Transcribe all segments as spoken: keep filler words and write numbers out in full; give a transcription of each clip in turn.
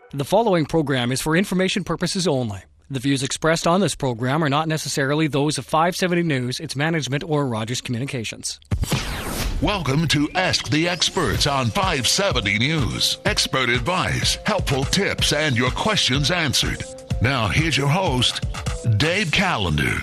The following program is for information purposes only. The views expressed on this program are not necessarily those of five seventy News, its management, or Rogers Communications. Welcome to Ask the Experts on five seventy News. Expert advice, helpful tips, and your questions answered. Now, here's your host, Dave Callender.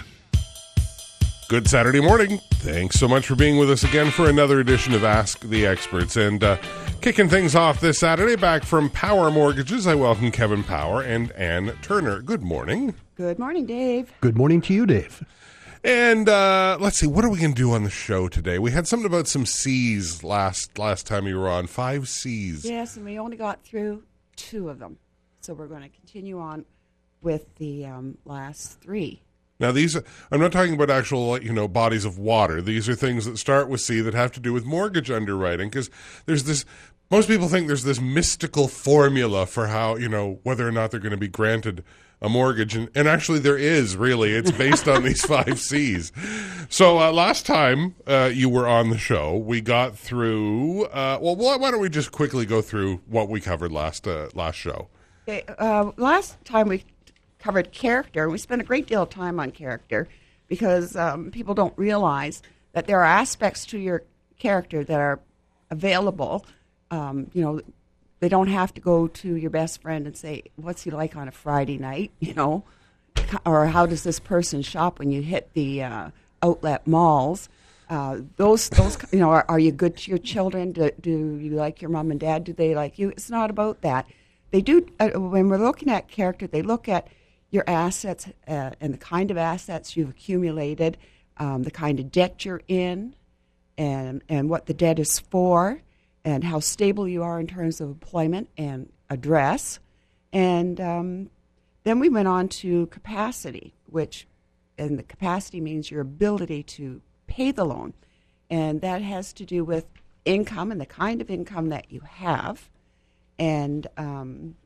Good Saturday morning. Thanks so much for being with us again for another edition of Ask the Experts. And uh, kicking things off this Saturday, back from Power Mortgages, I welcome Kevin Power and Ann Turner. Good morning. Good morning, Dave. Good morning to you, Dave. And uh, let's see, what are we going to do on the show today? We had something about some C's last last time you were on, five C's. Yes, and we only got through two of them. So we're going to continue on with the um, last three. Now, these are, I'm not talking about actual, you know, bodies of water. These are things that start with C that have to do with mortgage underwriting, because there's this, most people think there's this mystical formula for how, you know, whether or not they're going to be granted a mortgage. And, and actually there is, really. It's based on these five C's. So uh, last time uh, you were on the show, we got through, uh, well, why don't we just quickly go through what we covered last uh, last show? Okay, uh, last time we covered character, and we spent a great deal of time on character because um, people don't realize that there are aspects to your character that are available. Um, you know, they don't have to go to your best friend and say, what's he like on a Friday night, you know, or how does this person shop when you hit the uh, outlet malls. Uh, those, those, you know, are, are you good to your children? Do, do you like your mom and dad? Do they like you? It's not about that. They do, uh, when we're looking at character, they look at your assets uh, and the kind of assets you've accumulated, um, the kind of debt you're in, and and what the debt is for, and how stable you are in terms of employment and address. And um, then we went on to capacity, which, and the capacity means your ability to pay the loan. And that has to do with income and the kind of income that you have, and um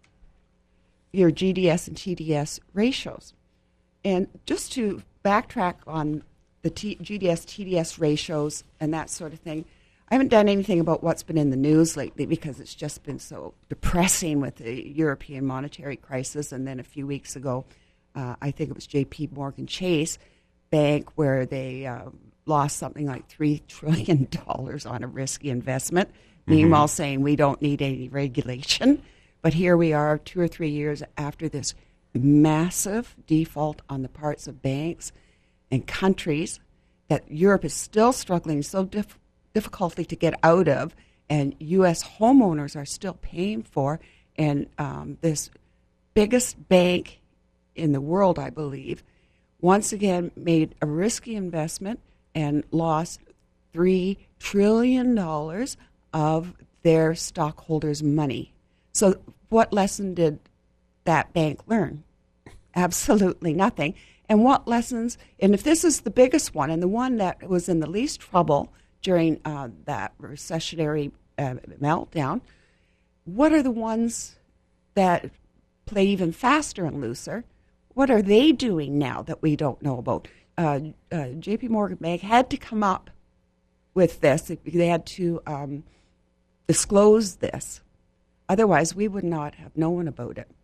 your G D S and T D S ratios. And just to backtrack on the T- G D S, T D S ratios and that sort of thing, I haven't done anything about what's been in the news lately because it's just been so depressing with the European monetary crisis. And then a few weeks ago, uh, I think it was J P Morgan Chase Bank, where they uh, lost something like three trillion dollars on a risky investment, mm-hmm. meanwhile saying we don't need any regulation. But here we are two or three years after this massive default on the parts of banks and countries that Europe is still struggling so dif- difficultly to get out of, and U S homeowners are still paying for. And um, this biggest bank in the world, I believe, once again made a risky investment and lost three trillion dollars of their stockholders' money. So what lesson did that bank learn? Absolutely nothing. And what lessons, and if this is the biggest one and the one that was in the least trouble during uh, that recessionary uh, meltdown, what are the ones that play even faster and looser? What are they doing now that we don't know about? Uh, uh, J P Morgan Bank had to come up with this. They had to um, disclose this. Otherwise, we would not have known about it.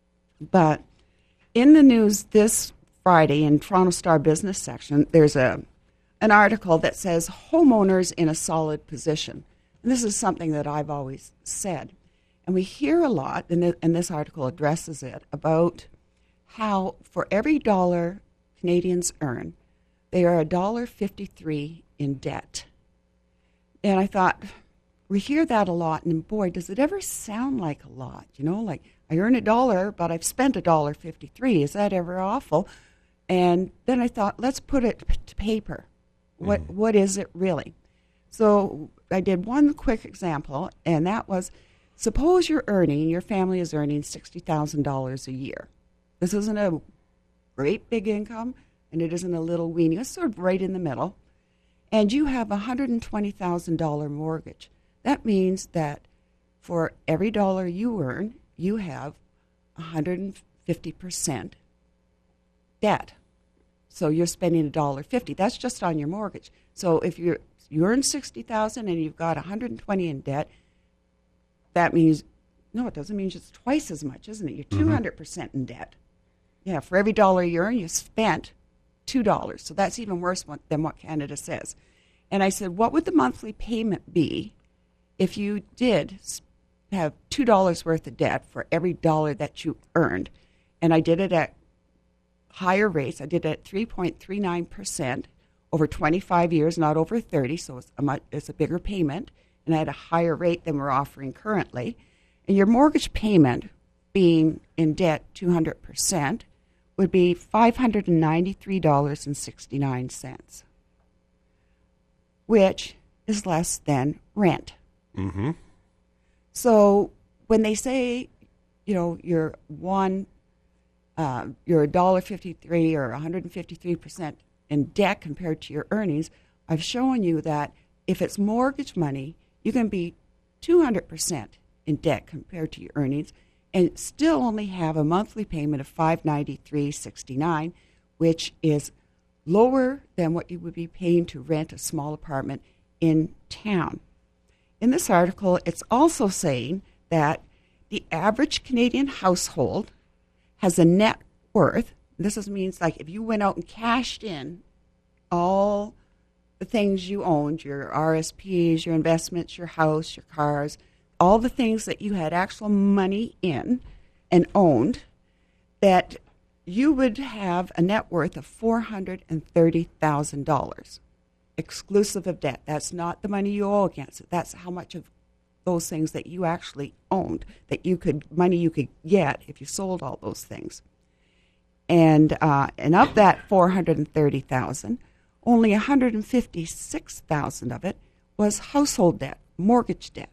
But in the news this Friday in Toronto Star Business section, there's a an article that says homeowners in a solid position. And this is something that I've always said. And we hear a lot, and, th- and this article addresses it, about how for every dollar Canadians earn, they are one dollar fifty-three in debt. And I thought, we hear that a lot, and boy, does it ever sound like a lot, you know, like I earn a dollar, but I've spent one dollar fifty-three. Is that ever awful? And then I thought, let's put it to paper. What mm-hmm. What is it really? So I did one quick example, and that was, suppose you're earning, your family is earning sixty thousand dollars a year. This isn't a great big income, and it isn't a little weenie. It's sort of right in the middle. And you have a one hundred twenty thousand dollars mortgage. That means that for every dollar you earn, you have one hundred fifty percent debt. So you're spending one dollar fifty. That's just on your mortgage. So if you're, you earn sixty thousand dollars and you've got one hundred twenty in debt, that means No, it doesn't mean it's twice as much, isn't it? You're two hundred percent in debt. Yeah, for every dollar you earn, you spent two dollars. So that's even worse than what Canada says. And I said, what would the monthly payment be if you did have two dollars worth of debt for every dollar that you earned? And I did it at higher rates. I did it at three point three nine percent over twenty-five years, not over thirty, so it's a, much, it's a bigger payment. And I had a higher rate than we're offering currently. And your mortgage payment, being in debt two hundred percent, would be five hundred ninety-three dollars and sixty-nine cents, which is less than rent. Mm-hmm. So when they say, you know, you're one, uh, you're one dollar fifty-three or one hundred fifty-three percent in debt compared to your earnings, I've shown you that if it's mortgage money, you can be two hundred percent in debt compared to your earnings and still only have a monthly payment of five hundred ninety-three dollars and sixty-nine cents, which is lower than what you would be paying to rent a small apartment in town. In this article, it's also saying that the average Canadian household has a net worth. This is, means like if you went out and cashed in all the things you owned, your R S Ps, your investments, your house, your cars, all the things that you had actual money in and owned, that you would have a net worth of four hundred thirty thousand dollars, exclusive of debt. That's not the money you owe against it. That's how much of those things that you actually owned, that you could, money you could get if you sold all those things. And uh, and of that four hundred thirty thousand dollars, only one hundred fifty-six thousand dollars of it was household debt, mortgage debt.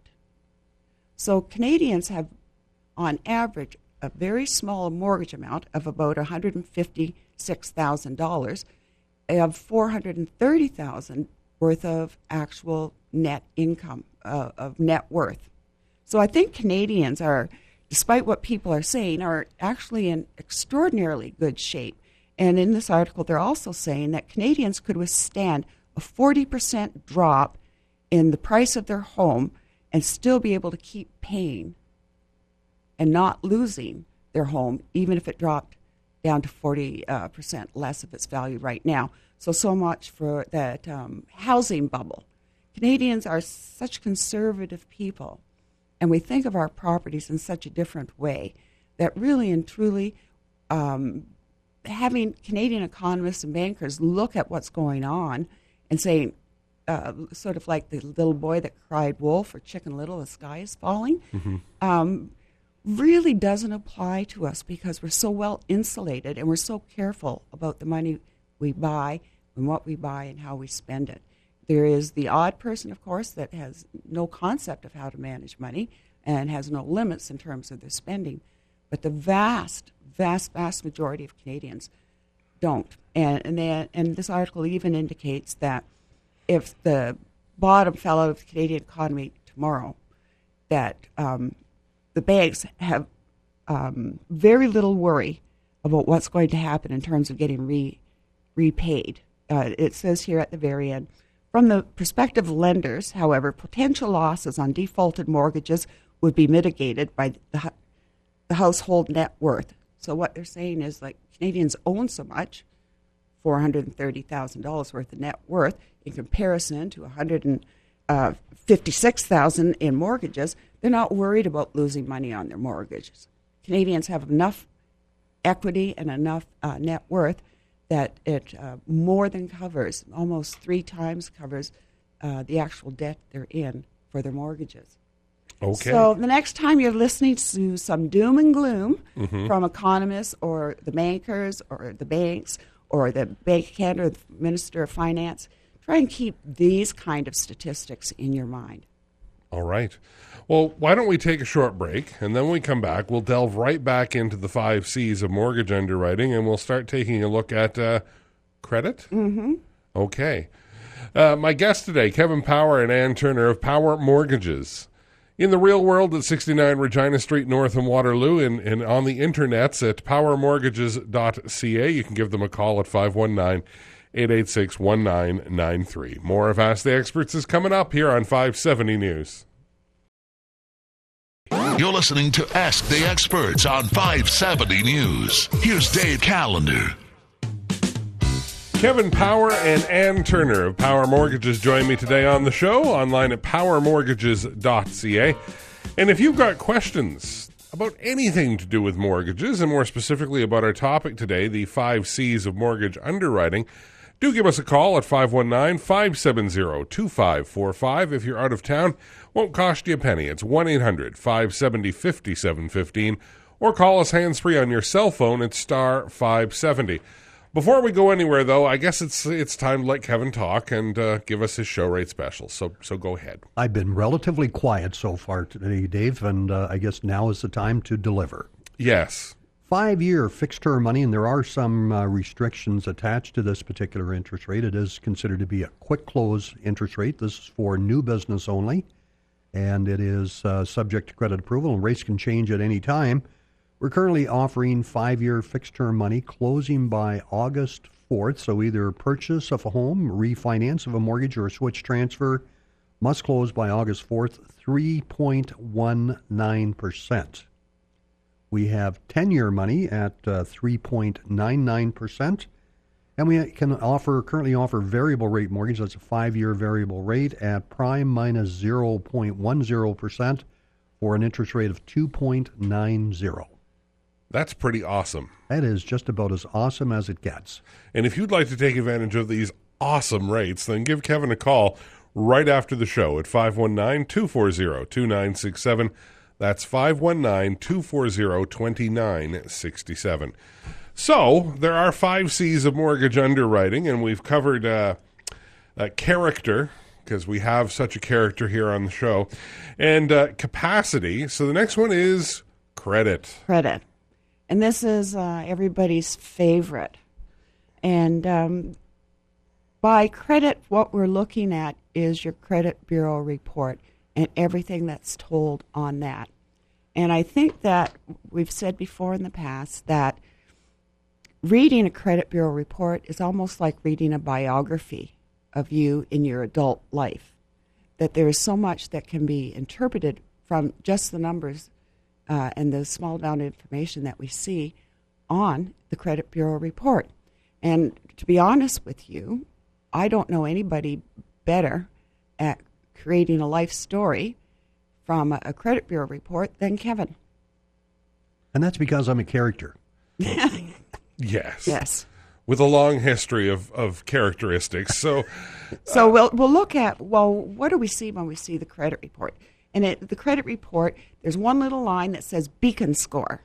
So Canadians have, on average, a very small mortgage amount of about one hundred fifty-six thousand dollars, of four hundred thirty thousand dollars worth of actual net income, uh, of net worth. So I think Canadians are, despite what people are saying, are actually in extraordinarily good shape. And in this article, they're also saying that Canadians could withstand a forty percent drop in the price of their home and still be able to keep paying and not losing their home, even if it dropped down to forty uh, percent less of its value right now. So, so much for that um, housing bubble. Canadians are such conservative people, and we think of our properties in such a different way that really and truly um, having Canadian economists and bankers look at what's going on and saying, uh, sort of like the little boy that cried wolf or Chicken Little, the sky is falling, mm-hmm. um, really doesn't apply to us because we're so well insulated and we're so careful about the money we buy and what we buy and how we spend it. There is the odd person, of course, that has no concept of how to manage money and has no limits in terms of their spending. But the vast, vast, vast majority of Canadians don't. And and, they, and this article even indicates that if the bottom fell out of the Canadian economy tomorrow, that um, the banks have um, very little worry about what's going to happen in terms of getting re, repaid. Uh, it says here at the very end, from the perspective of lenders, however, potential losses on defaulted mortgages would be mitigated by the, the household net worth. So what they're saying is, like, Canadians own so much, four hundred thirty thousand dollars worth of net worth, in comparison to one hundred fifty-six thousand dollars in mortgages. They're not worried about losing money on their mortgages. Canadians have enough equity and enough uh, net worth that it uh, more than covers, almost three times covers uh, the actual debt they're in for their mortgages. Okay. So the next time you're listening to some doom and gloom mm-hmm. from economists or the bankers or the banks or the Bank of Canada or the Minister of Finance, try and keep these kind of statistics in your mind. All right. Well, why don't we take a short break, and then when we come back, we'll delve right back into the five C's of mortgage underwriting, and we'll start taking a look at uh, credit? Mm-hmm. Okay. Uh, my guests today, Kevin Power and Ann Turner of Power Mortgages. In the real world at sixty-nine Regina Street North in Waterloo, and, and on the internets at power mortgages dot c a. You can give them a call at five one nine, eight eight six, one nine nine three. More of Ask the Experts is coming up here on five seventy News. You're listening to Ask the Experts on five seventy News. Here's Dave Callender. Kevin Power and Ann Turner of Power Mortgages join me today on the show, online at power mortgages dot c a. And if you've got questions about anything to do with mortgages, and more specifically about our topic today, the five C's of mortgage underwriting, do give us a call at five one nine, five seven zero, two five four five. If you're out of town, won't cost you a penny. It's one eight hundred, five seven zero, five seven one five, or call us hands-free on your cell phone at star five seventy. Before we go anywhere, though, I guess it's it's time to let Kevin talk and uh, give us his show rate special. So so go ahead. I've been relatively quiet so far today, Dave, and uh, I guess now is the time to deliver. Yes. Five-year fixed-term money, and there are some uh, restrictions attached to this particular interest rate. It is considered to be a quick-close interest rate. This is for new business only, and it is uh, subject to credit approval, and rates can change at any time. We're currently offering five-year fixed-term money closing by August fourth, so either purchase of a home, refinance of a mortgage, or a switch transfer must close by August fourth, three point one nine percent. We have ten-year money at uh, three point nine nine percent, and we can offer currently offer variable rate mortgage. That's a five-year variable rate at prime minus zero point one zero percent for an interest rate of two point nine zero. That's pretty awesome. That is just about as awesome as it gets. And if you'd like to take advantage of these awesome rates, then give Kevin a call right after the show at five one nine, two four zero, two nine six seven. That's five one nine, two four zero, two nine six seven. So, there are five C's of mortgage underwriting, and we've covered uh, uh, character, because we have such a character here on the show, and uh, capacity. So the next one is credit. Credit. And this is uh, everybody's favorite. And um, by credit, what we're looking at is your credit bureau report and everything that's told on that. And I think that we've said before in the past that reading a credit bureau report is almost like reading a biography of you in your adult life, that there is so much that can be interpreted from just the numbers uh, and the small amount of information that we see on the credit bureau report. And to be honest with you, I don't know anybody better at creating a life story from a, a credit bureau report than Kevin. And that's because I'm a character. Yes. Yes. With a long history of, of characteristics. So so uh, we'll we'll look at, well, what do we see when we see the credit report? And it, the credit report, there's one little line that says beacon score.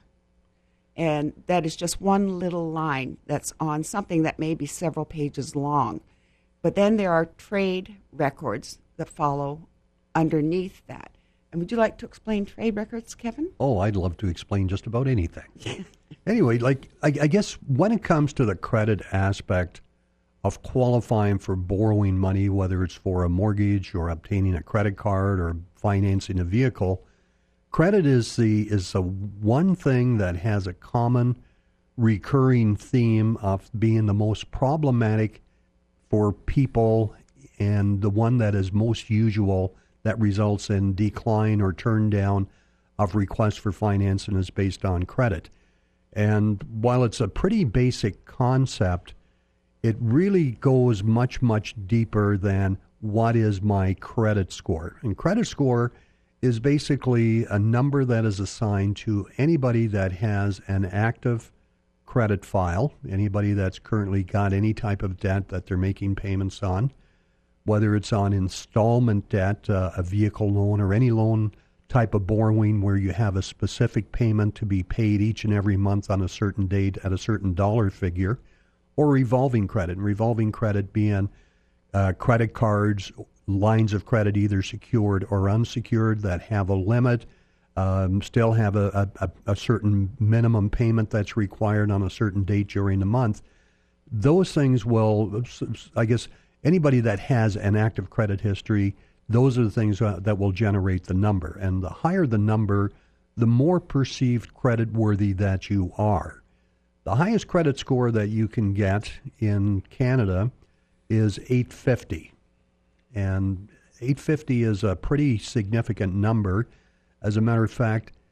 And that is just one little line that's on something that may be several pages long. But then there are trade records that follow underneath that. And would you like to explain trade records, Kevin? Oh, I'd love to explain just about anything. Anyway, like I, I guess when it comes to the credit aspect of qualifying for borrowing money, whether it's for a mortgage or obtaining a credit card or financing a vehicle, credit is the is the one thing that has a common recurring theme of being the most problematic for people and the one that is most usual that results in decline or turn down of requests for financing is based on credit. And while it's a pretty basic concept, it really goes much, much deeper than what is my credit score. And credit score is basically a number that is assigned to anybody that has an active credit file, anybody that's currently got any type of debt that they're making payments on, whether it's on installment debt, uh, a vehicle loan, or any loan type of borrowing where you have a specific payment to be paid each and every month on a certain date at a certain dollar figure, or revolving credit. And revolving credit being uh, credit cards, lines of credit either secured or unsecured that have a limit, um, still have a, a, a certain minimum payment that's required on a certain date during the month. Those things will, I guess, anybody that has an active credit history, those are the things uh, that will generate the number. And the higher the number, the more perceived creditworthy that you are. The highest credit score that you can get in Canada is eight fifty. And eight fifty is a pretty significant number. As a matter of fact,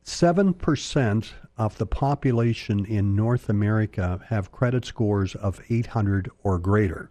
seven percent of the population in North America have credit scores of eight hundred or greater.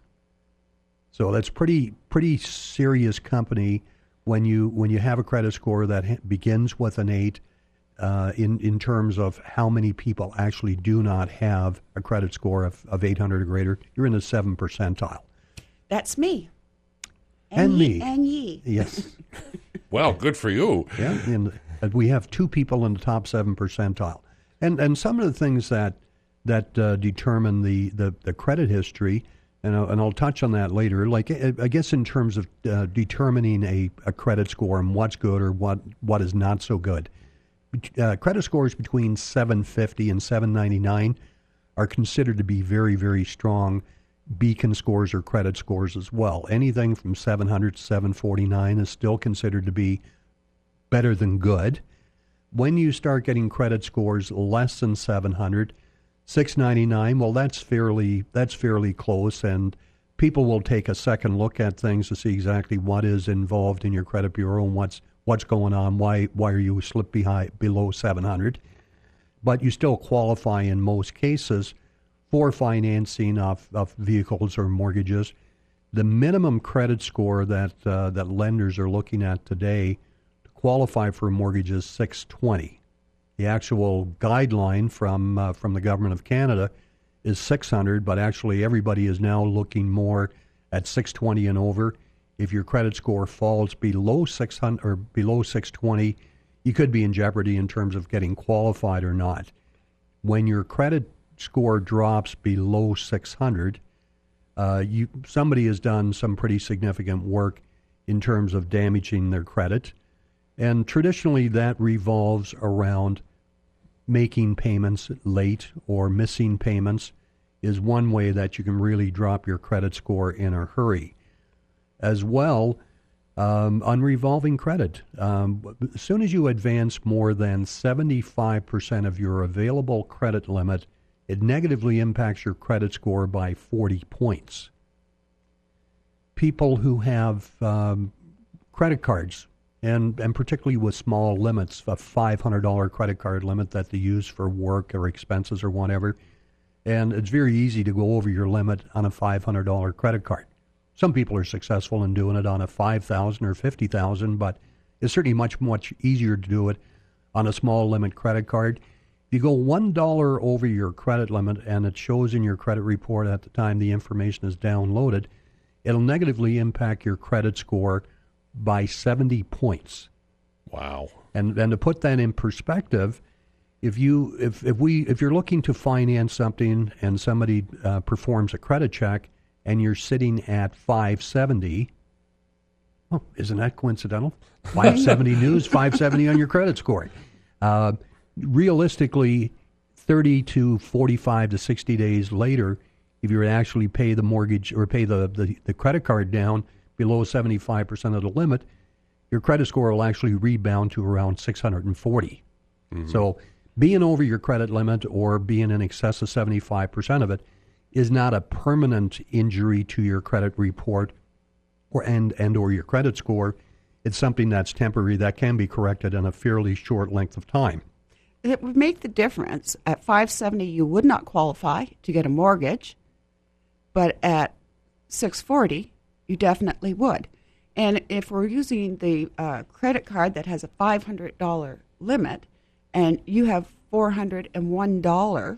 So that's pretty pretty serious company when you when you have a credit score that ha- begins with an eight. Uh, in in terms of how many people actually do not have a credit score of, of eight hundred or greater, you're in the seven percentile. That's me. And, and ye, me. And ye. Yes. Well, good for you. Yeah. And, and we have two people in the top seven percentile. And and some of the things that that uh, determine the, the, the credit history, and I'll, and I'll touch on that later, like I guess in terms of uh, determining a, a credit score and what's good or what, what is not so good. Uh, credit scores between seven fifty and seven ninety-nine are considered to be very, very strong beacon scores or credit scores as well. Anything from seven hundred to seven forty-nine is still considered to be better than good. When you start getting credit scores less than seven hundred, six ninety-nine, well, that's fairly that's fairly close, and people will take a second look at things to see exactly what is involved in your credit bureau and what's what's going on, why why are you slipped behind below seven hundred. But you still qualify in most cases for financing of, of vehicles or mortgages. The minimum credit score that uh, that lenders are looking at today to qualify for a mortgage is six twenty. The actual guideline from uh, from the Government of Canada is six hundred, but actually everybody is now looking more at six twenty and over. If your credit score falls below six hundred or below six twenty, you could be in jeopardy in terms of getting qualified or not. When your credit score drops below six hundred, uh, you somebody has done some pretty significant work in terms of damaging their credit, and traditionally that revolves around making payments late or missing payments is one way that you can really drop your credit score in a hurry. As well, um, on revolving credit, um, as soon as you advance more than seventy-five percent of your available credit limit, it negatively impacts your credit score by forty points. People who have um, credit cards, and, and particularly with small limits, a five hundred dollars credit card limit that they use for work or expenses or whatever, and it's very easy to go over your limit on a five hundred dollars credit card. Some people are successful in doing it on a five thousand dollars or fifty thousand dollars, but it's certainly much, much easier to do it on a small limit credit card. If you go one dollar over your credit limit and it shows in your credit report at the time the information is downloaded, it'll negatively impact your credit score by seventy points. Wow. And and to put that in perspective, if you if, if we if you're looking to finance something and somebody uh, performs a credit check and you're sitting at five seventy, oh, isn't that coincidental? five seventy news, five seventy on your credit score. Uh, realistically, thirty to forty-five to sixty days later, if you were to actually pay the mortgage or pay the, the, the credit card down below seventy-five percent of the limit, your credit score will actually rebound to around six hundred forty. Mm-hmm. So being over your credit limit or being in excess of seventy-five percent of it is not a permanent injury to your credit report or and, and or your credit score. It's something that's temporary that can be corrected in a fairly short length of time. It would make the difference. At five seventy, you would not qualify to get a mortgage, but at six forty, you definitely would. And if we're using the uh, credit card that has a five hundred dollars limit and you have four hundred one dollars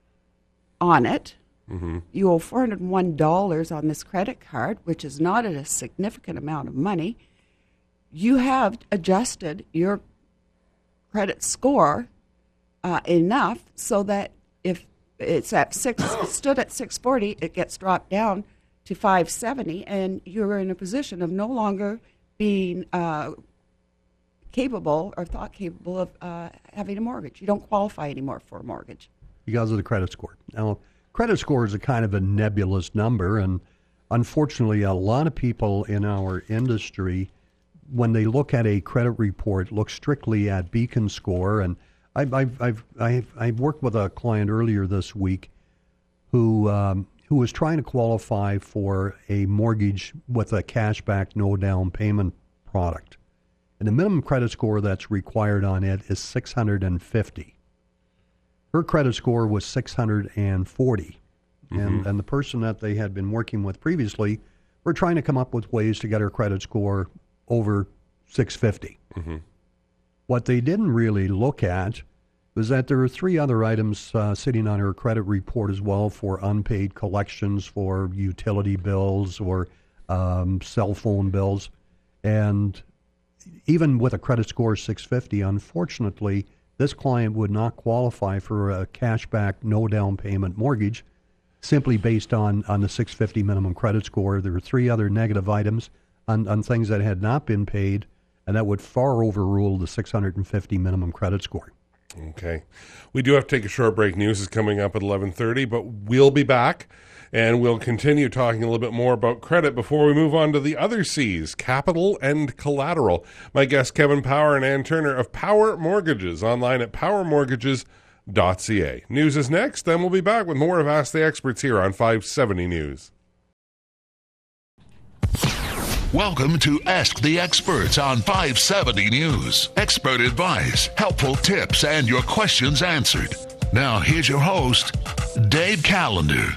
on it, mm-hmm. you owe four hundred one dollars on this credit card, which is not a significant amount of money, you have adjusted your credit score uh, enough so that if it's at six, it stood at six forty, it gets dropped down to five seventy, and you're in a position of no longer being uh, capable or thought capable of uh, having a mortgage. You don't qualify anymore for a mortgage. Because of the credit score. Now, credit score is a kind of a nebulous number, and unfortunately, a lot of people in our industry, when they look at a credit report, look strictly at Beacon score. And I've I've I've I've, I've worked with a client earlier this week who um, who was trying to qualify for a mortgage with a cashback, no down payment product, and the minimum credit score that's required on it is six hundred fifty. Her credit score was six hundred forty, mm-hmm. and, and the person that they had been working with previously were trying to come up with ways to get her credit score over six fifty. Mm-hmm. What they didn't really look at was that there are three other items uh, sitting on her credit report as well for unpaid collections for utility bills or um, cell phone bills. And even with a credit score of six fifty, unfortunately, this client would not qualify for a cashback, no down payment mortgage simply based on, on the six fifty minimum credit score. There were three other negative items on, on things that had not been paid, and that would far overrule the six hundred fifty minimum credit score. Okay. We do have to take a short break. News is coming up at eleven thirty, but we'll be back. And we'll continue talking a little bit more about credit before we move on to the other C's, capital and collateral. My guests, Kevin Power and Ann Turner of Power Mortgages, online at power mortgages dot c a. News is next, then we'll be back with more of Ask the Experts here on five seventy News. Welcome to Ask the Experts on five seventy News. Expert advice, helpful tips, and your questions answered. Now, here's your host, Dave Callender.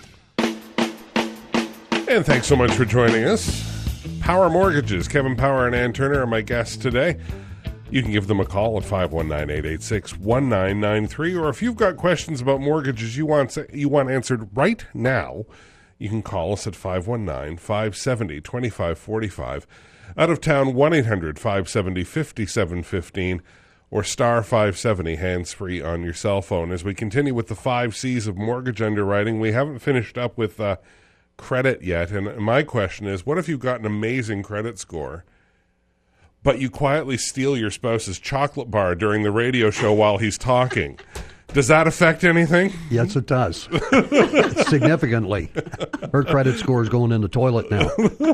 And thanks so much for joining us. Power Mortgages, Kevin Power and Ann Turner are my guests today. You can give them a call at five one nine, eight eight six, one nine nine three, or if you've got questions about mortgages you want you want answered right now, you can call us at five one nine, five seven zero, two five four five. Out of town, one eight hundred, five seven zero, five seven one five, or star five seventy hands-free on your cell phone. As we continue with the five C's of mortgage underwriting, we haven't finished up with uh, credit yet, and my question is, what if you've got an amazing credit score, but you quietly steal your spouse's chocolate bar during the radio show while he's talking? Does that affect anything? Yes, it does. Significantly. Her credit score is going in the toilet now.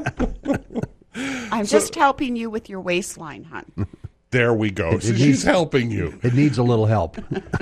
I'm just so, helping you with your waistline, hon. There we go. It, so it she's needs, helping you. It needs a little help.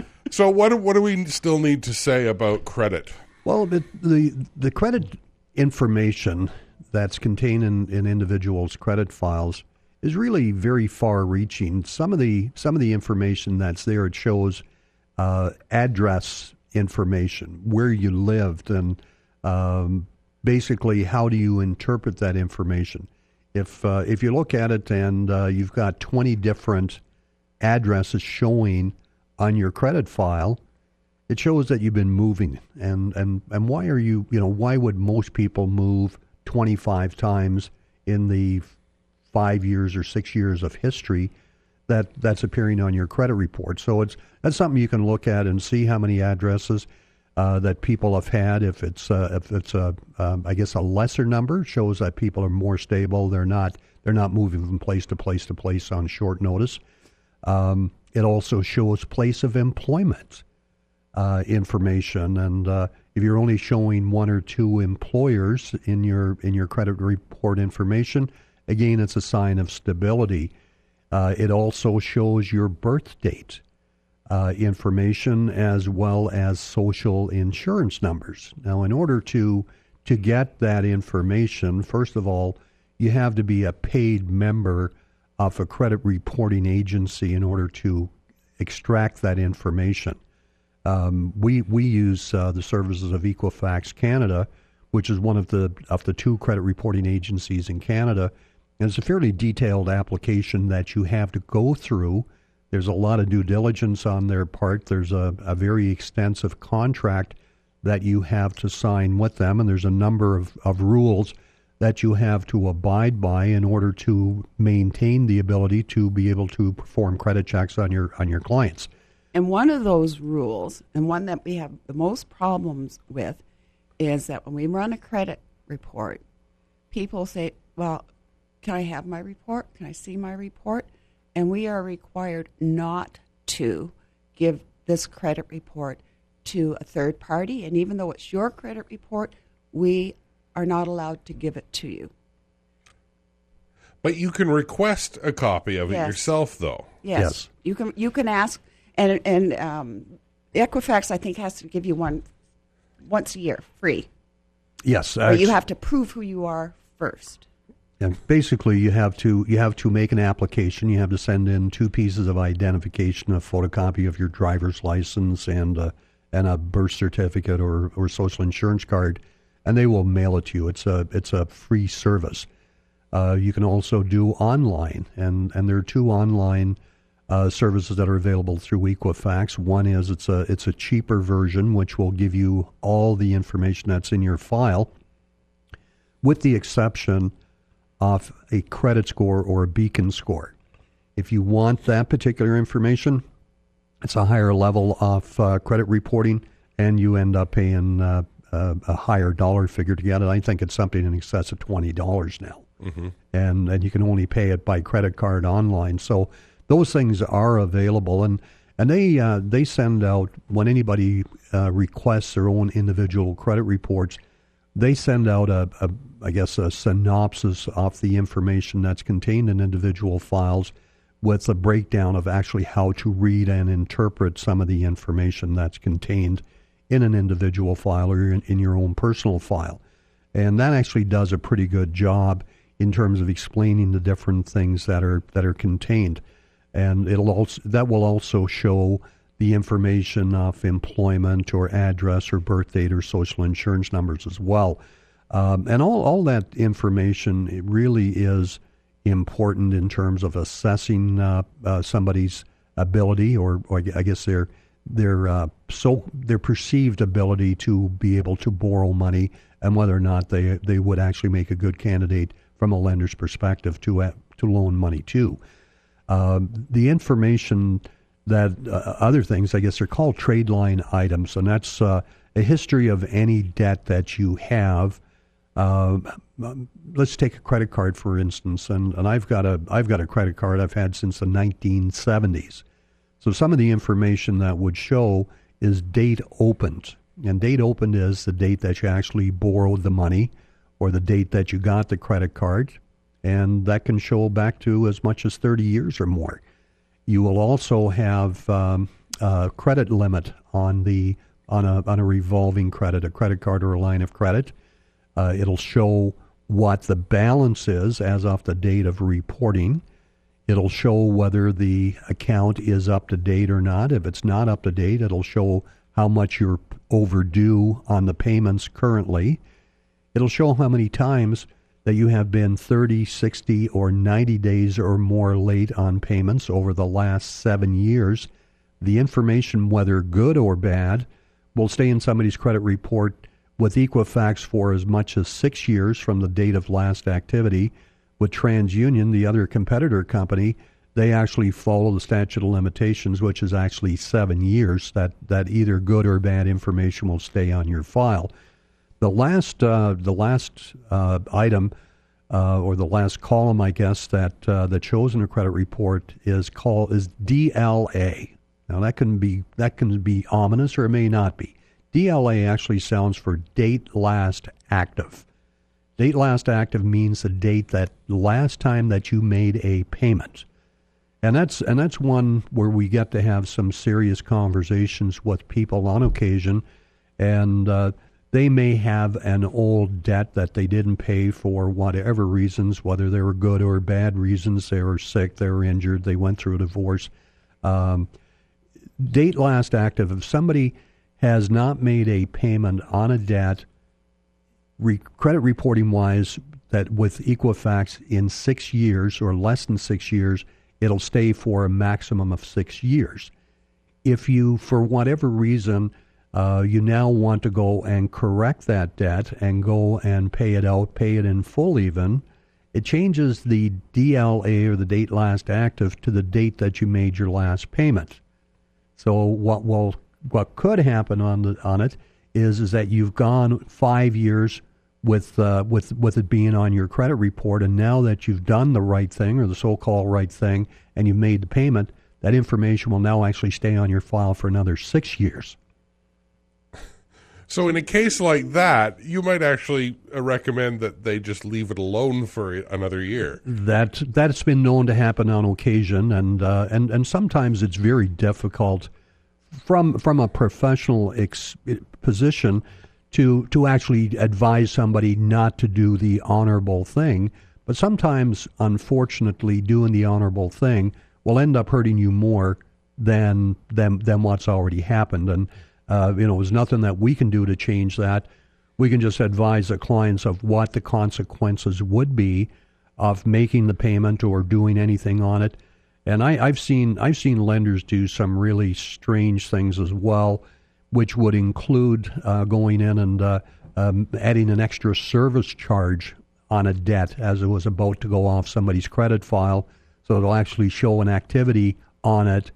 So what, what do we still need to say about credit? Well, the the, the credit information that's contained in, in individuals' credit files is really very far-reaching. Some of the some of the information that's there, it shows uh, address information, where you lived, and um, basically how do you interpret that information. If uh, if you look at it and uh, you've got twenty different addresses showing on your credit file, it shows that you've been moving. And, and, and why are you, you know, why would most people move twenty-five times in the five years or six years of history that that's appearing on your credit report? So it's that's something you can look at and see how many addresses uh, that people have had. If it's uh, if it's a um, I guess a lesser number, shows that people are more stable. They're not they're not moving from place to place to place on short notice. Um, it also shows place of employment uh, information, and uh, if you're only showing one or two employers in your in your credit report information, again, it's a sign of stability. Uh, it also shows your birth date uh, information as well as social insurance numbers. Now, in order to to get that information, first of all, you have to be a paid member of a credit reporting agency in order to extract that information. Um, we we use uh, the services of Equifax Canada, which is one of the of the two credit reporting agencies in Canada. And it's a fairly detailed application that you have to go through. There's a lot of due diligence on their part. There's a, a very extensive contract that you have to sign with them, and there's a number of, of rules that you have to abide by in order to maintain the ability to be able to perform credit checks on your on your clients. And one of those rules, and one that we have the most problems with, is that when we run a credit report, people say, well, can I have my report? Can I see my report? And we are required not to give this credit report to a third party. And even though it's your credit report, we are not allowed to give it to you. But you can request a copy of yes. it yourself, though. Yes. yes. You can you can ask, and and um, Equifax, I think, has to give you one once a year, free. Yes. But you have to prove who you are first. And basically, you have to you have to make an application. You have to send in two pieces of identification, a photocopy of your driver's license, and a, and a birth certificate or, or social insurance card, and they will mail it to you. It's a it's a free service. Uh, you can also do online, and, and there are two online uh, services that are available through Equifax. One is it's a it's a cheaper version, which will give you all the information that's in your file, with the exception of a credit score or a beacon score. If you want that particular information, it's a higher level of uh, credit reporting, and you end up paying uh, a, a higher dollar figure to get it. I think it's something in excess of twenty dollars now. Mm-hmm. And, and you can only pay it by credit card online. So those things are available, and and they uh, they send out, when anybody uh, requests their own individual credit reports, they send out a, a I guess a synopsis of the information that's contained in individual files, with a breakdown of actually how to read and interpret some of the information that's contained in an individual file or in, in your own personal file. And that actually does a pretty good job in terms of explaining the different things that are that are contained. And it'll also that will also show the information of employment or address or birth date or social insurance numbers as well. Um, and all, all that information, it really is important in terms of assessing uh, uh, somebody's ability, or, or I guess their their uh, so their perceived ability to be able to borrow money, and whether or not they they would actually make a good candidate from a lender's perspective to uh, to loan money to. Uh, the information that uh, other things, I guess, are called trade line items, and that's uh, a history of any debt that you have. Uh, let's take a credit card, for instance, and, and I've got a I've got a credit card I've had since the nineteen seventies. So some of the information that would show is date opened, and date opened is the date that you actually borrowed the money, or the date that you got the credit card, and that can show back to as much as thirty years or more. You will also have um, a credit limit on the on a on a revolving credit, a credit card or a line of credit. Uh, it'll show what the balance is as of the date of reporting. It'll show whether the account is up to date or not. If it's not up to date, it'll show how much you're overdue on the payments currently. It'll show how many times that you have been thirty, sixty, or ninety days or more late on payments over the last seven years. The information, whether good or bad, will stay in somebody's credit report with Equifax for as much as six years from the date of last activity. With TransUnion, the other competitor company, they actually follow the statute of limitations, which is actually seven years, that, that either good or bad information will stay on your file. The last uh, the last uh, item, uh, or the last column, I guess, that uh, that shows in a credit report is called is D L A. Now that can be that can be ominous, or it may not be. D L A actually sounds for date last active. Date last active means the date that last time that you made a payment. And that's and that's one where we get to have some serious conversations with people on occasion, and uh, they may have an old debt that they didn't pay for whatever reasons, whether they were good or bad reasons. They were sick, they were injured, they went through a divorce. Um, date last active, if somebody has not made a payment on a debt, re- credit reporting wise, that with Equifax in six years or less than six years, it'll stay for a maximum of six years. If you, for whatever reason, uh, you now want to go and correct that debt and go and pay it out, pay it in full even, it changes the D L A, or the date last active, to the date that you made your last payment. So what will what could happen on the on it is is that you've gone five years with uh, with with it being on your credit report, and now that you've done the right thing, or the so-called right thing, and you've made the payment, that information will now actually stay on your file for another six years. So in a case like that, you might actually uh, recommend that they just leave it alone for another year. That that's been known to happen on occasion, and uh, and and sometimes it's very difficult from from a professional ex- position to to actually advise somebody not to do the honorable thing. But sometimes, unfortunately, doing the honorable thing will end up hurting you more than than, than what's already happened. And, uh, you know, there's nothing that we can do to change that. We can just advise the clients of what the consequences would be of making the payment or doing anything on it. And I, I've seen I've seen lenders do some really strange things as well, which would include uh, going in and uh, um, adding an extra service charge on a debt as it was about to go off somebody's credit file, so it'll actually show an activity on it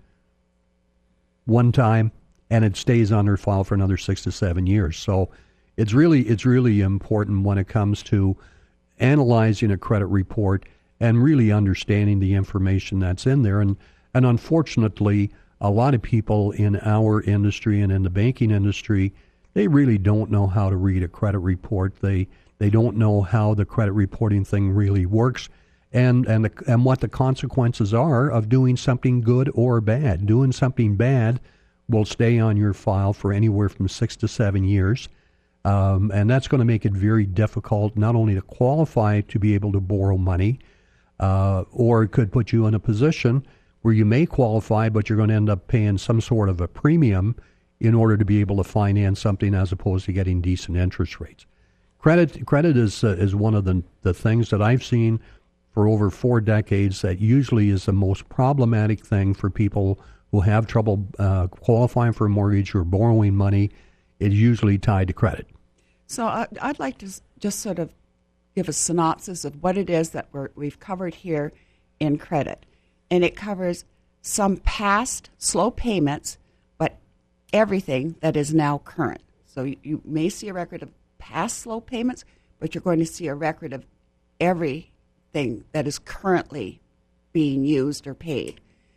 one time, and it stays on their file for another six to seven years. So it's really it's really important when it comes to analyzing a credit report and really understanding the information that's in there. And and unfortunately, a lot of people in our industry and in the banking industry, they really don't know how to read a credit report. They They don't know how the credit reporting thing really works, and and the, and what the consequences are of doing something good or bad. Doing something bad will stay on your file for anywhere from six to seven years, um, and that's going to make it very difficult not only to qualify to be able to borrow money, uh, or it could put you in a position where you may qualify, but you're going to end up paying some sort of a premium in order to be able to finance something as opposed to getting decent interest rates. Credit credit is uh, is one of the the things that I've seen for over four decades that usually is the most problematic thing for people who have trouble uh, qualifying for a mortgage or borrowing money. It's usually tied to credit. So I, I'd like to just sort of give a synopsis of what it is that we're, we've covered here in credit. And it covers some past slow payments, but everything that is now current. So you, you may see a record of past slow payments, but you're going to see a record of everything that is currently being used or paid.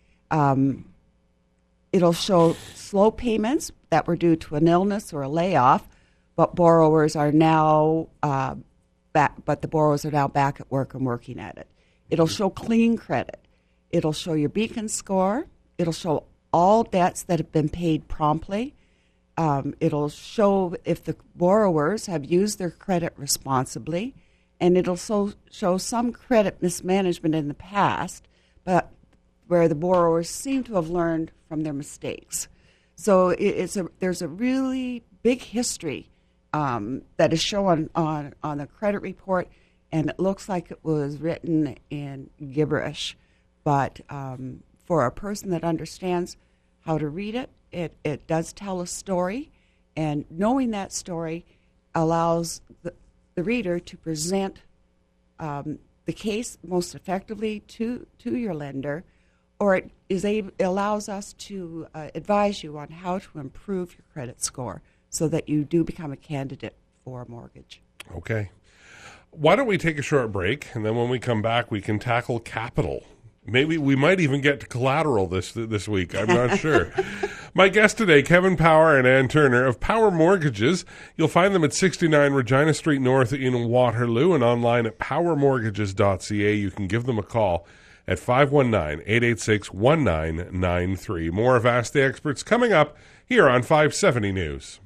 Um, it'll show slow payments that were due to an illness or a layoff, but borrowers are now uh, back. But the borrowers are now back at work and working at it. It'll show clean credit. It'll show your Beacon score. It'll show all debts that have been paid promptly. Um, it'll show if the borrowers have used their credit responsibly, and it'll so, show some credit mismanagement in the past, but where the borrowers seem to have learned from their mistakes. So it, it's a, there's a really big history um, that is shown on, on the credit report, and it looks like it was written in gibberish. But um, for a person that understands how to read it, It, it does tell a story, and knowing that story allows the, the reader to present um, the case most effectively to, to your lender, or it is able, it allows us to uh, advise you on how to improve your credit score so that you do become a candidate for a mortgage. Okay. Why don't we take a short break, and then when we come back, we can tackle capital. Maybe we might even get to collateral this this week. I'm not sure. My guests today, Kevin Power and Ann Turner of Power Mortgages. You'll find them at sixty-nine Regina Street North in Waterloo and online at power mortgages dot c a. You can give them a call at five one nine, eight eight six, one nine nine three. More of Ask the Experts coming up here on five seventy News.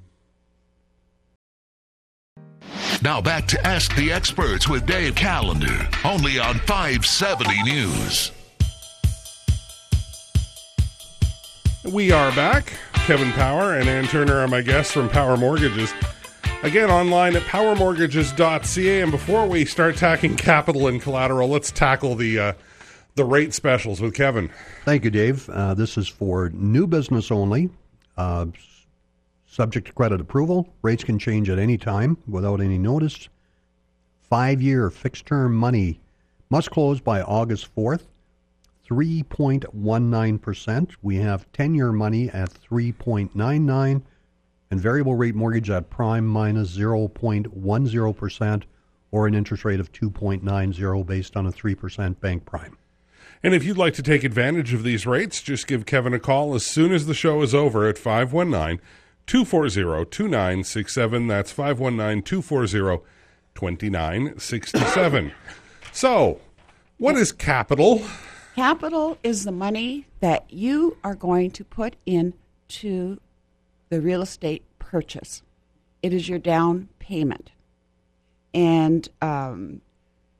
Now back to Ask the Experts with Dave Callender, only on five seventy News. We are back. Kevin Power and Ann Turner are my guests from Power Mortgages. Again, online at power mortgages dot c a. And before we start tackling capital and collateral, let's tackle the uh, the rate specials with Kevin. Thank you, Dave. Uh, this is for new business only. Uh, subject to credit approval. Rates can change at any time without any notice. Five-year fixed-term money must close by August fourth. three point one nine percent. We have ten-year money at three point nine nine and variable rate mortgage at prime minus zero point one zero percent or an interest rate of two point nine zero based on a three percent bank prime. And if you'd like to take advantage of these rates, just give Kevin a call as soon as the show is over at five one nine, two four zero, two nine six seven. That's five one nine, two four zero, two nine six seven. So, what is capital? Capital is the money that you are going to put into the real estate purchase. It is your down payment. And um,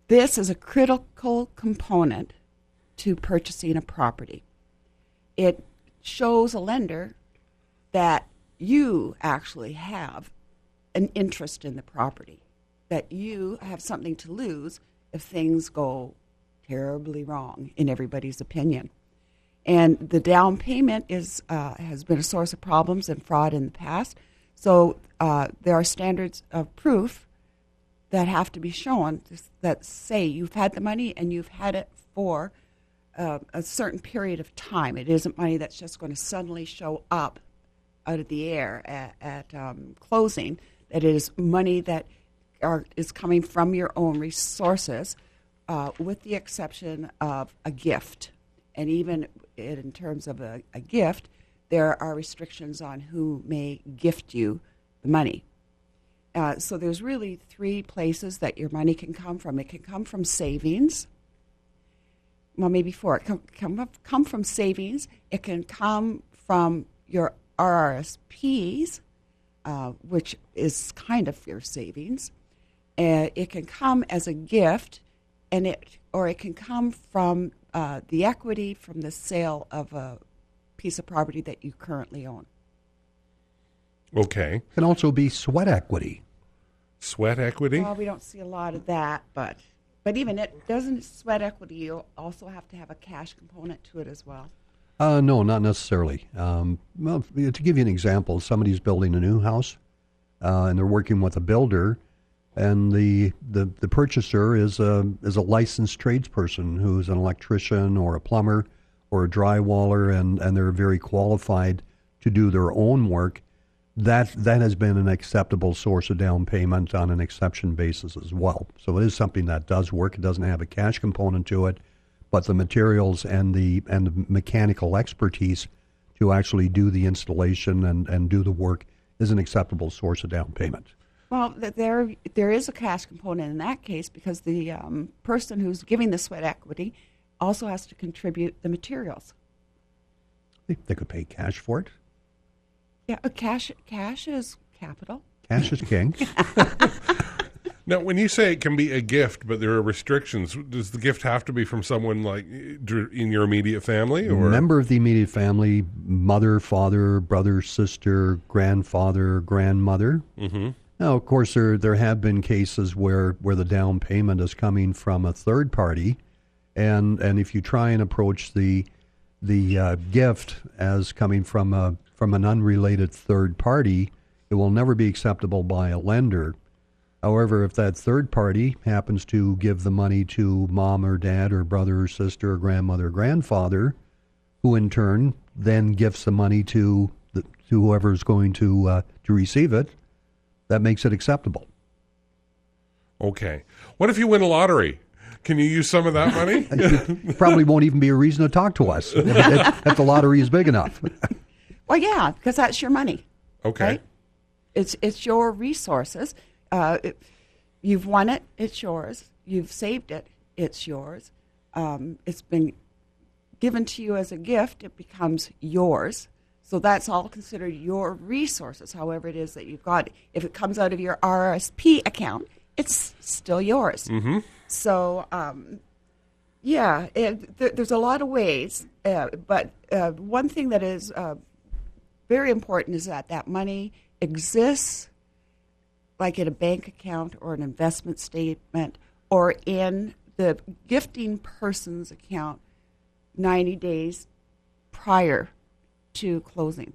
this is a critical component to purchasing a property. It shows a lender that you actually have an interest in the property, that you have something to lose if things go terribly wrong, in everybody's opinion. And the down payment is uh, has been a source of problems and fraud in the past. So uh, there are standards of proof that have to be shown that say you've had the money and you've had it for uh, a certain period of time. It isn't money that's just going to suddenly show up out of the air at, at um, closing. That it is money that are, is coming from your own resources, uh, with the exception of a gift. And even in terms of a, a gift, there are restrictions on who may gift you the money. Uh, so there's really three places that your money can come from. It can come from savings. Well, maybe four. It can come, come from savings. It can come from your R R S Ps, uh, which is kind of your savings. Uh, it can come as a gift, and it or it can come from uh, the equity from the sale of a piece of property that you currently own. Okay. Can also be sweat equity. Sweat equity? Well, we don't see a lot of that, but but even it doesn't sweat equity. You also have to have a cash component to it as well. Uh, no, not necessarily. Um, well, to give you an example, somebody's building a new house, uh, and they're working with a builder, and the, the, the purchaser is a is a licensed tradesperson who's an electrician or a plumber or a drywaller, and, and they're very qualified to do their own work. That that has been an acceptable source of down payment on an exception basis as well. So it is something that does work. It doesn't have a cash component to it, but the materials and the and the mechanical expertise to actually do the installation and, and do the work is an acceptable source of down payment. Well, there there is a cash component in that case because the um, person who's giving the sweat equity also has to contribute the materials. They, they could pay cash for it. Yeah, uh, cash cash is capital. Cash is king. Now, when you say it can be a gift, but there are restrictions, does the gift have to be from someone like in your immediate family, or member of the immediate family, mother, father, brother, sister, grandfather, grandmother? Mm-hmm. Now, of course, there there have been cases where, where the down payment is coming from a third party, and and if you try and approach the the uh, gift as coming from a from an unrelated third party, it will never be acceptable by a lender. However, if that third party happens to give the money to mom or dad or brother or sister or grandmother or grandfather, who in turn then gifts the money to the, to whoever is going to uh, to receive it, that makes it acceptable. Okay. What if you win a lottery? Can you use some of that money? It probably won't even be a reason to talk to us if, if, if the lottery is big enough. Well, yeah, because that's your money. Okay. Right? It's it's your resources. Uh, it, you've won it, it's yours. You've saved it, it's yours. Um, it's been given to you as a gift, it becomes yours. So that's all considered your resources, however it is that you've got. If it comes out of your R R S P account, it's still yours. Mm-hmm. So, um, yeah, it, th- there's a lot of ways. Uh, but uh, one thing that is uh, very important is that that money exists like in a bank account or an investment statement or in the gifting person's account ninety days prior to closing.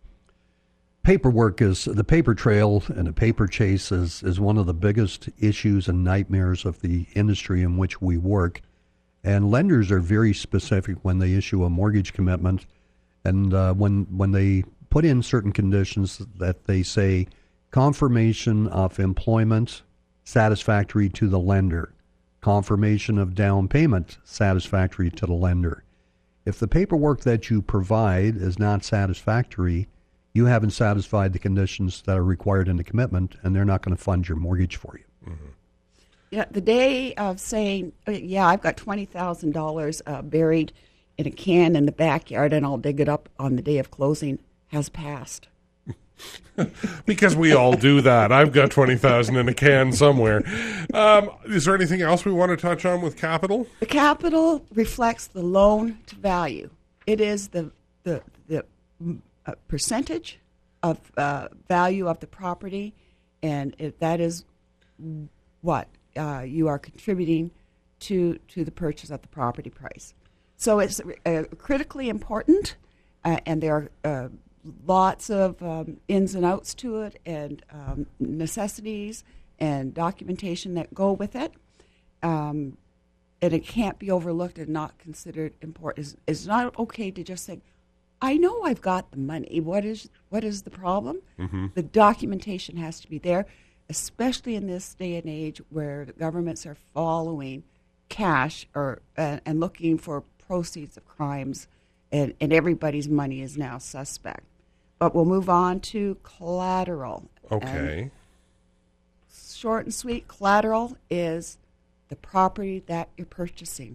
Paperwork is, the paper trail and the paper chase is, is one of the biggest issues and nightmares of the industry in which we work. And lenders are very specific when they issue a mortgage commitment, and uh, when when they put in certain conditions that they say, confirmation of employment satisfactory to the lender, confirmation of down payment satisfactory to the lender. If the paperwork that you provide is not satisfactory, you haven't satisfied the conditions that are required in the commitment, and they're not going to fund your mortgage for you. Mm-hmm. Yeah, the day of saying, yeah, I've got twenty thousand dollars uh, buried in a can in the backyard and I'll dig it up on the day of closing has passed. Because we all do that. I've got twenty thousand in a can somewhere. Um, is there anything else we want to touch on with capital? The capital reflects the loan to value. It is the the the uh, percentage of uh, value of the property, and it, that is what uh, you are contributing to to the purchase of the property price. So it's uh, critically important, uh, and there are uh, lots of um, ins and outs to it, and um, necessities and documentation that go with it. Um, and it can't be overlooked and not considered important. It's, it's not okay to just say, I know I've got the money. What is what is the problem? Mm-hmm. The documentation has to be there, especially in this day and age where the governments are following cash or uh, and looking for proceeds of crimes, and, and everybody's money is now suspect. But we'll move on to collateral. Okay. And short and sweet, collateral is the property that you're purchasing.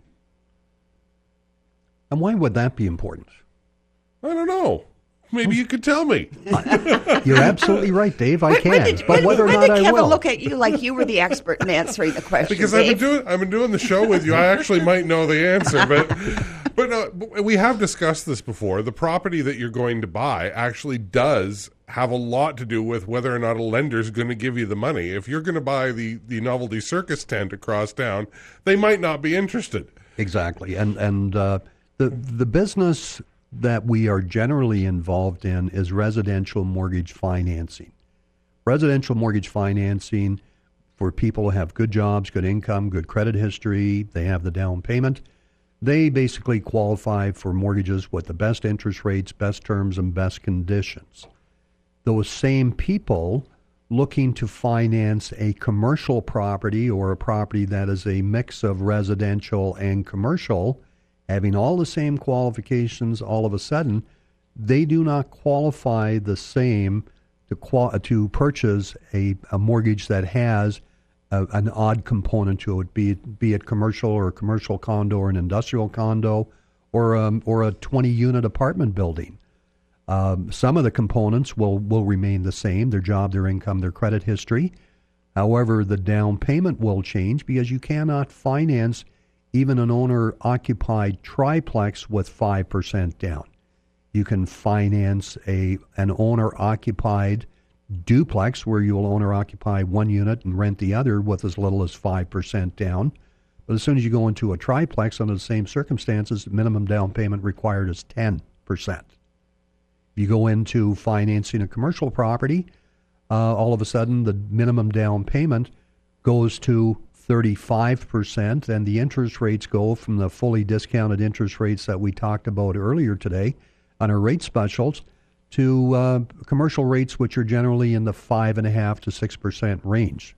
And why would that be important? I don't know. Maybe you could tell me. You're absolutely right, Dave. I When- can. when did, but when, whether or when not did I Kevin will. look at you like you were the expert in answering the question? Because I've been Dave? doing I've been doing the show with you. I actually might know the answer, but but no, but we have discussed this before. The property that you're going to buy actually does have a lot to do with whether or not a lender is going to give you the money. If you're going to buy the the novelty circus tent across town, they might not be interested. Exactly. And and uh, the the business that we are generally involved in is residential mortgage financing. Residential mortgage financing for people who have good jobs, good income, good credit history, they have the down payment. They basically qualify for mortgages with the best interest rates, best terms, and best conditions. Those same people looking to finance a commercial property or a property that is a mix of residential and commercial, having all the same qualifications, all of a sudden, they do not qualify the same to qual- to purchase a, a mortgage that has a, an odd component to it, be it, be it commercial or a commercial condo or an industrial condo or, um, or a twenty-unit apartment building. Um, some of the components will, will remain the same, their job, their income, their credit history. However, the down payment will change because you cannot finance even an owner-occupied triplex with five percent down. You can finance a an owner-occupied duplex where you'll owner-occupy one unit and rent the other with as little as five percent down. But as soon as you go into a triplex under the same circumstances, the minimum down payment required is ten percent. If you go into financing a commercial property, uh, all of a sudden the minimum down payment goes to thirty-five percent, and the interest rates go from the fully discounted interest rates that we talked about earlier today on our rate specials to uh, commercial rates, which are generally in the five and a half to six percent range.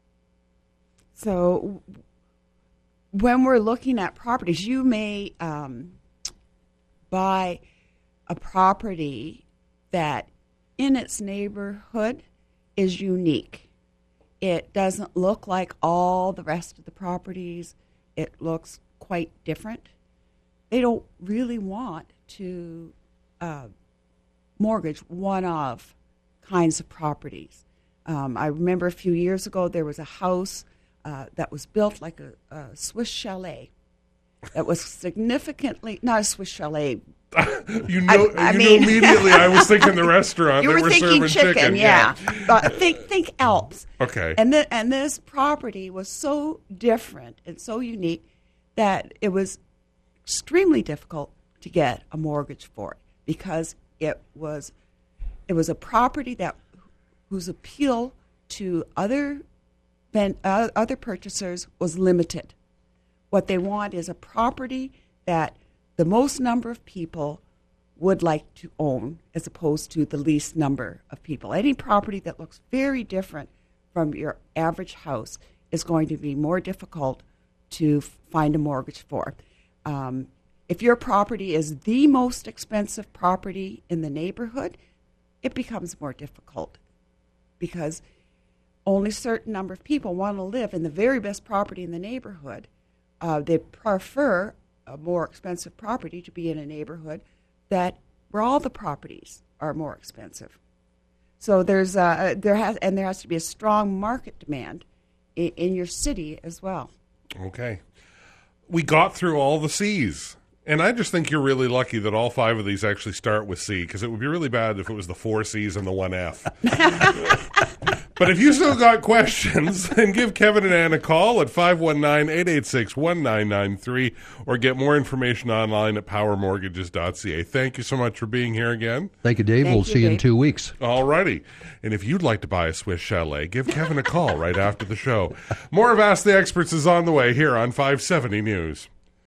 So when we're looking at properties, you may um, buy a property that in its neighborhood is unique. It doesn't look like all the rest of the properties. It looks quite different. They don't really want to uh, mortgage one of kinds of properties. Um, I remember a few years ago there was a house uh, that was built like a, a Swiss chalet. That was significantly, not a Swiss chalet. You know, I, I you mean, knew immediately I was thinking the restaurant. You they were, were thinking serving chicken, chicken. yeah. uh, think think Alps. Okay. And th- and this property was so different and so unique that it was extremely difficult to get a mortgage for it because it was it was a property that whose appeal to other than uh, other purchasers was limited. What they want is a property that the most number of people would like to own as opposed to the least number of people. Any property that looks very different from your average house is going to be more difficult to find a mortgage for. Um, if your property is the most expensive property in the neighborhood, it becomes more difficult because only a certain number of people want to live in the very best property in the neighborhood. Uh, they prefer a more expensive property to be in a neighborhood that where all the properties are more expensive. So there's uh, there has and there has to be a strong market demand in, in your city as well. Okay. We got through all the C's. And I just think you're really lucky that all five of these actually start with C, because it would be really bad if it was the four C's and the one F. But if you still got questions, then give Kevin and Ann a call at five one nine, eight eight six, one nine nine three or get more information online at power mortgages dot c a. Thank you so much for being here again. Thank you, Dave. Thank we'll you, see you in Dave. two weeks. All righty. And if you'd like to buy a Swiss Chalet, give Kevin a call right after the show. More of Ask the Experts is on the way here on five seventy News.